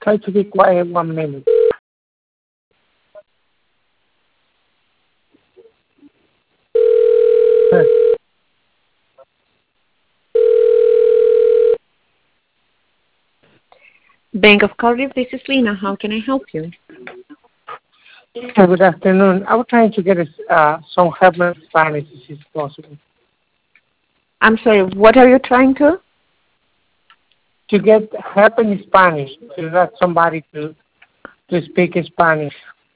Try to be quiet 1 minute. Bank of Cardiff, this is Lena. How can I help you? Good afternoon. I was trying to get some help in Spanish, if it's possible. I'm sorry, what are you trying to? To get help in Spanish, to get somebody to speak Spanish.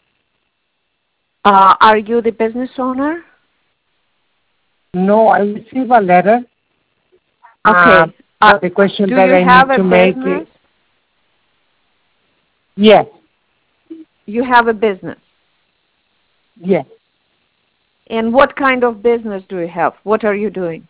Are you the business owner? No, I received a letter. Okay. The question do that you I have need a to make business? is... Yes. You have a business. Yes. And what kind of business do you have? What are you doing?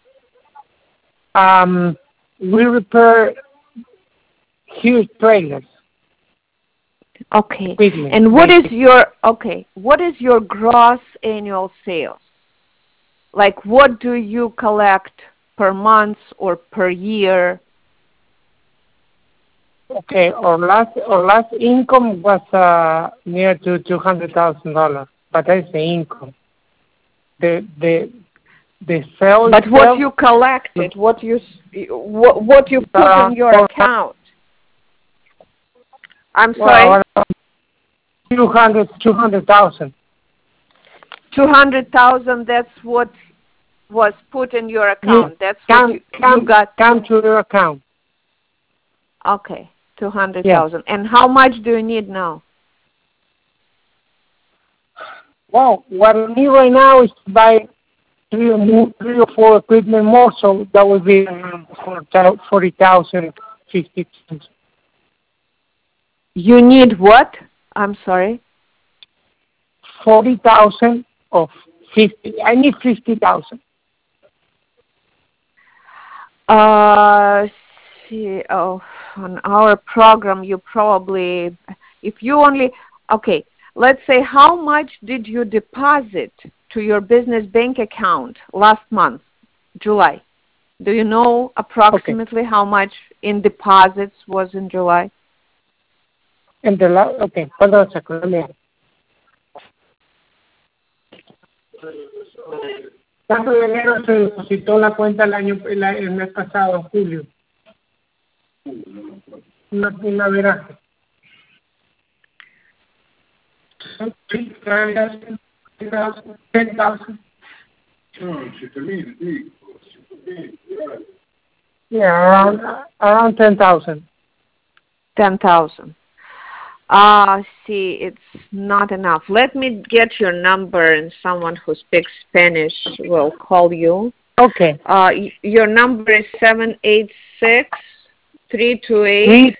We repair huge trailers. Okay. Equipment, And what is your gross annual sales? Like, what do you collect per month or per year? Okay, our last income was near to $200,000, but that's the income. The sales. But what you collected, what you put in your account? I'm sorry. 200,000. 200,000. That's what was put in your account. That's what you got. Come to your account. Okay, 200,000. And how much do you need now? Well, what I need right now is to buy three or four equipment more, so that would be around 40,000, 50,000. You need what? I'm sorry. 40,000 of 50. I need 50,000. See, on our program, you probably, if you only, okay, let's say how much did you deposit to your business bank account last month, July? Do you know approximately how much in deposits was in July? Okay, hold on a second. Let me... Tanto de enero se depositó la cuenta el mes pasado, en julio. Una veraje. 10,000. Yeah, around 10,000. 10,000. See, it's not enough. Let me get your number, and someone who speaks Spanish will call you. Okay. Your number is 786-328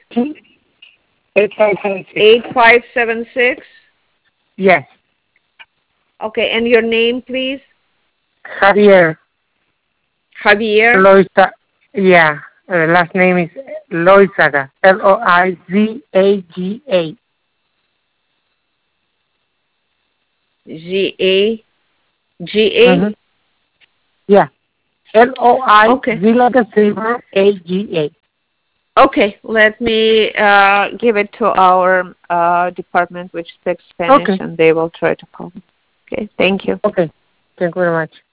8576. Yes. Okay, and your name, please? Javier. Javier? Yeah. Last name is Loizaga. Loizaga. G-A? Yeah. Loi. Okay. Z like a silver. A-G-A. Okay, let me give it to our department which speaks Spanish, and they will try to call. Okay, thank you. Okay, thank you very much.